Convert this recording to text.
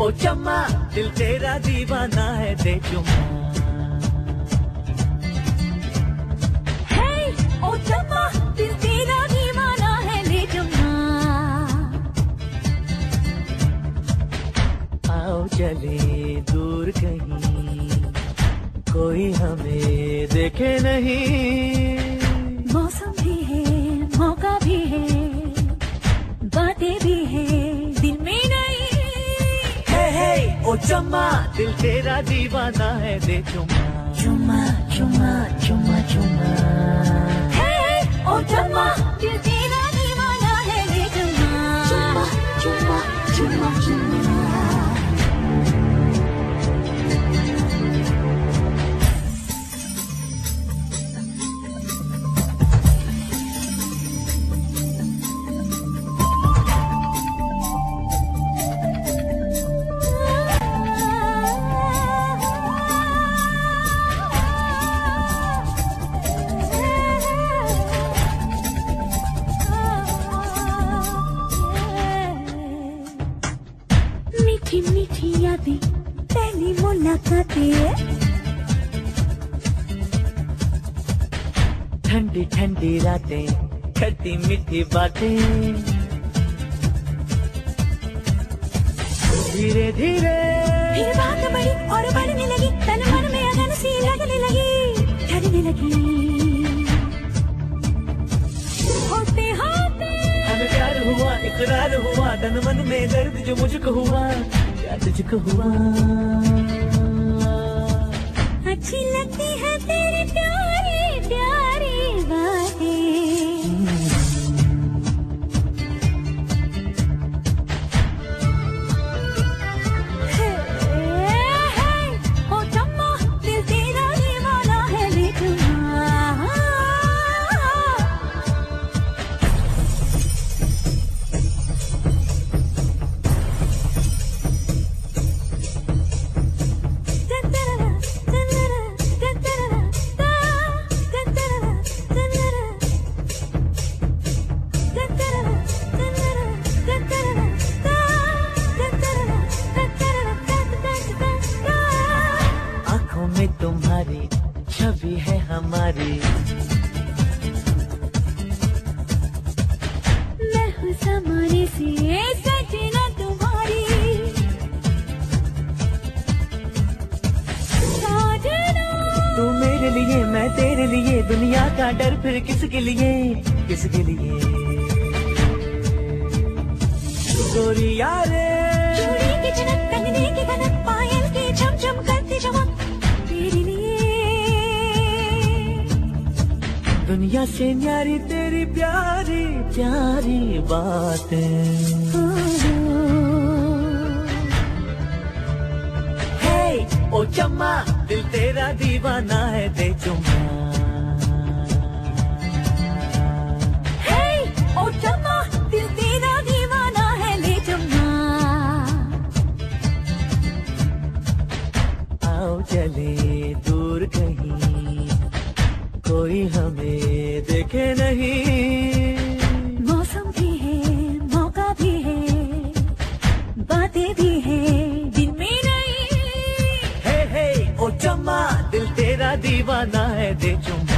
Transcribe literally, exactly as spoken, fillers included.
ओ चम्मा दिल तेरा दीवाना है, दे चुम्मा। हे ओ चम्मा दिल तेरा दीवाना है, ले चुम्मा। आओ चले दूर कहीं, कोई हमें देखे नहीं। मौसम भी है, मौका भी है, बातें भी है दिल में नहीं। हे हे ओ चम्मा दिल तेरा दीवाना है, दे चुम्मा। चुम्मा चुम्मा चुम्मा चुम्मा। हे ओ चम्मा दिल तेरा दीवाना है, ले चुम्मा। चुम्मा चुम्मा चुम्मा चुम्मा। मीठी मीठी यादें, पहली मुलाकातें, ठंडी ठंडी रातें, खट्टी मीठी बातें, धीरे धीरे फिर बात बढ़ी और बढ़ने लगी, तन मन में अगन सी लगने लगी, ठहरने लगी। होते होते हमें प्यार हुआ, इकरार हुआ, तन मन में दर्द जो मुझको हुआ, क्या तुझको हुआ। अच्छी लगती है तेरी प्यारी प्यारी बातें। हे, हे, ओ चम्मा दिल तेरा दीवाना है, ले चुम्मा। आँखों में तुम्हारी छवि है हमारी, मैं हूँ समाने से सजना तुम्हारी। साजना तू मेरे लिए मैं तेरे लिए, दुनिया का डर फिर किसके लिए, किसके लिए। गोरिया रे चूड़ी की चनक, कंगने की कनक, पायल की झम झम करती चमक, तेरे लिए। दुनिया से न्यारी तेरी प्यारी प्यारी बातें। हे ओ चम्मा दिल तेरा दीवाना है, दे चुम्मा। हे ओ चम्मा दिल तेरा दीवाना है, ले चुम्मा। आओ चले दूर कहीं, कोई हमें देखे नहीं। मौसम भी है, मौका भी है, बातें भी है दिल में नहीं। हे हे ओ चम्मा दिल तेरा दीवाना है, दे चुम्मा।